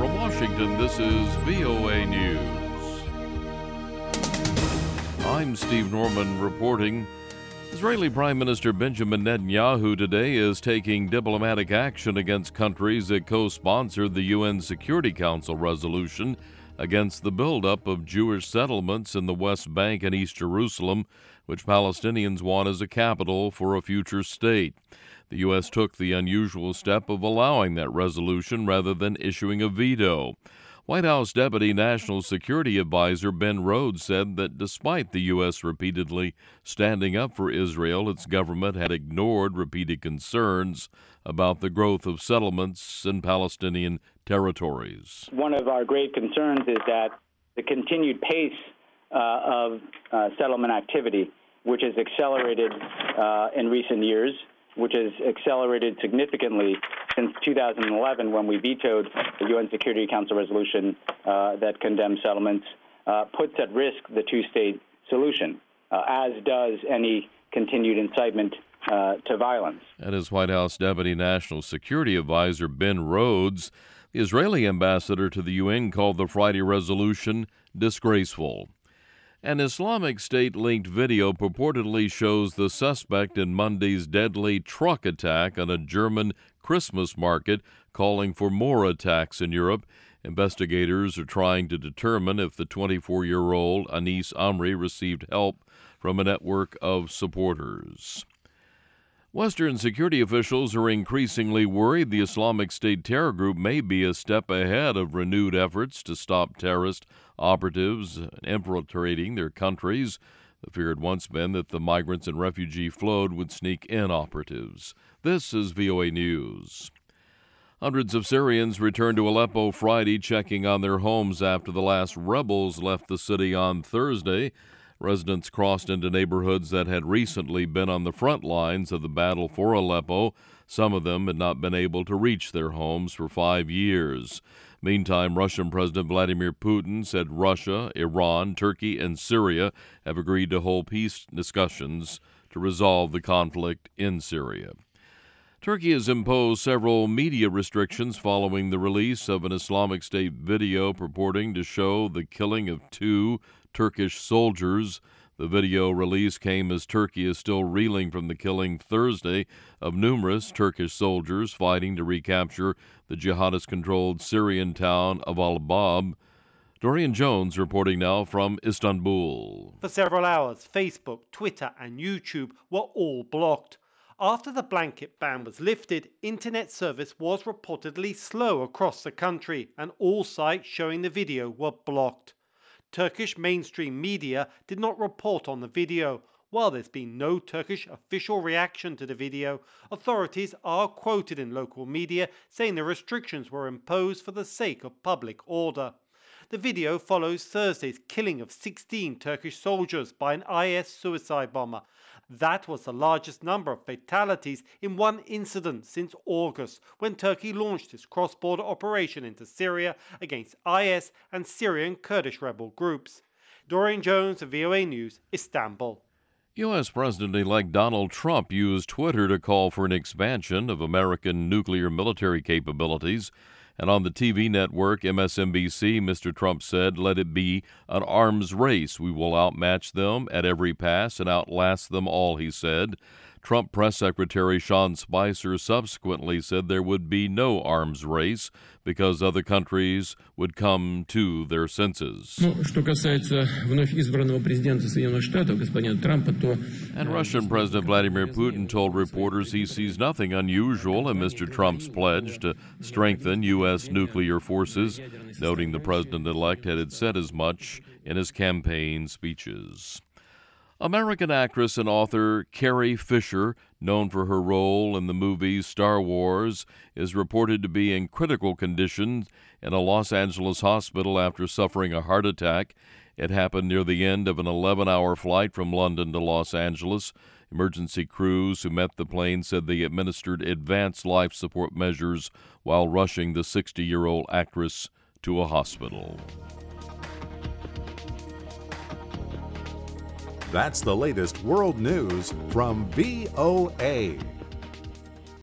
From Washington, this is VOA News. I'm Steve Norman reporting. Israeli Prime Minister Benjamin Netanyahu today is taking diplomatic action against countries that co-sponsored the UN Security Council resolution against the buildup of Jewish settlements in the West Bank and East Jerusalem, which Palestinians want as a capital for a future state. The U.S. took the unusual step of allowing that resolution rather than issuing a veto. White House Deputy National Security Advisor Ben Rhodes said that despite the U.S. repeatedly standing up for Israel, its government had ignored repeated concerns about the growth of settlements in Palestinian territories. One of our great concerns is that the continued pace of settlement activity, which has accelerated in recent years, which has accelerated significantly since 2011 when we vetoed the UN Security Council resolution that condemns settlements, puts at risk the two-state solution, as does any continued incitement to violence. That is White House Deputy National Security Advisor Ben Rhodes. The Israeli ambassador to the UN called the Friday resolution disgraceful. An Islamic State-linked video purportedly shows the suspect in Monday's deadly truck attack on a German Christmas market, calling for more attacks in Europe. Investigators are trying to determine if the 24-year-old Anis Amri received help from a network of supporters. Western security officials are increasingly worried the Islamic State terror group may be a step ahead of renewed efforts to stop terrorist operatives infiltrating their countries. The fear had once been that the migrants and refugee flow would sneak in operatives. This is VOA News. Hundreds of Syrians returned to Aleppo Friday, checking on their homes after the last rebels left the city on Thursday. Residents crossed into neighborhoods that had recently been on the front lines of the battle for Aleppo. Some of them had not been able to reach their homes for 5 years. Meantime, Russian President Vladimir Putin said Russia, Iran, Turkey, and Syria have agreed to hold peace discussions to resolve the conflict in Syria. Turkey has imposed several media restrictions following the release of an Islamic State video purporting to show the killing of 2 Turkish soldiers. The video release came as Turkey is still reeling from the killing Thursday of numerous Turkish soldiers fighting to recapture the jihadist-controlled Syrian town of Al-Bab. Dorian Jones reporting now from Istanbul. For several hours, Facebook, Twitter, and YouTube were all blocked. After the blanket ban was lifted, internet service was reportedly slow across the country, and all sites showing the video were blocked. Turkish mainstream media did not report on the video. While there's been no Turkish official reaction to the video, authorities are quoted in local media saying the restrictions were imposed for the sake of public order. The video follows Thursday's killing of 16 Turkish soldiers by an IS suicide bomber. That was the largest number of fatalities in one incident since August, when Turkey launched its cross-border operation into Syria against IS and Syrian Kurdish rebel groups. Dorian Jones, VOA News, Istanbul. U.S. President-elect Donald Trump used Twitter to call for an expansion of American nuclear military capabilities. And on the TV network MSNBC, Mr. Trump said, "Let it be an arms race. We will outmatch them at every pass and outlast them all," he said. Trump Press Secretary Sean Spicer subsequently said there would be no arms race because other countries would come to their senses. And Russian President Vladimir Putin told reporters he sees nothing unusual in Mr. Trump's pledge to strengthen U.S. nuclear forces, noting the president-elect had said as much in his campaign speeches. American actress and author Carrie Fisher, known for her role in the movie Star Wars, is reported to be in critical condition in a Los Angeles hospital after suffering a heart attack. It happened near the end of an 11-hour flight from London to Los Angeles. Emergency crews who met the plane said they administered advanced life support measures while rushing the 60-year-old actress to a hospital. That's the latest world news from VOA.